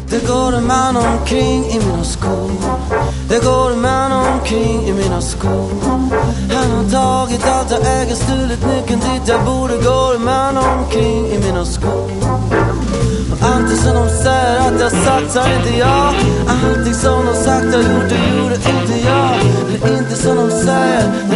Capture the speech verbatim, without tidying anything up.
Det går en man omkring i mina skor. Det går en man omkring i mina skor. Han har tagit allt jag äger, stulit nyckeln dit jag borde. Går en man omkring i mina skor. Och alltid som de säger att jag sagt så inte jag. Alltid som de sagt jag gjort det gjorde inte jag. Eller inte som de säger